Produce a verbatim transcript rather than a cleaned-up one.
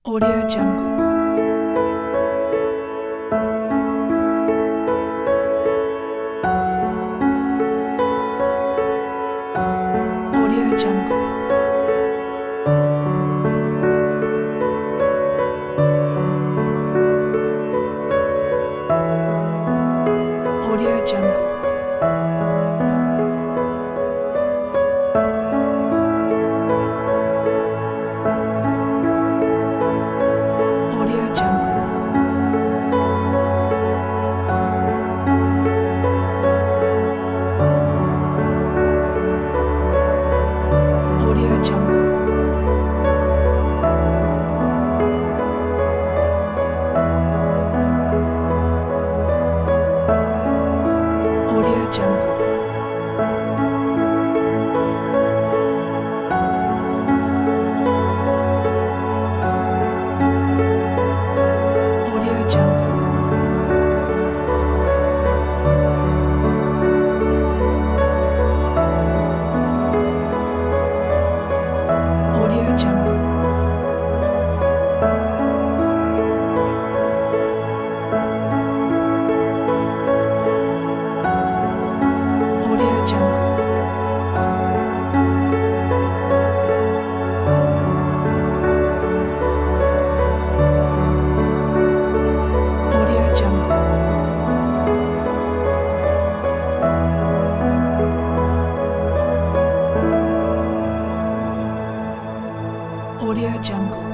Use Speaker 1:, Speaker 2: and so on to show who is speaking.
Speaker 1: Audio Jungle. Audio Jungle. Audio Jungle. Audio Jungle. Audio Jungle. Audio Jungle. Audio Jungle. Audio Jungle. Audio Jungle. Audio Jungle. Audio Jungle.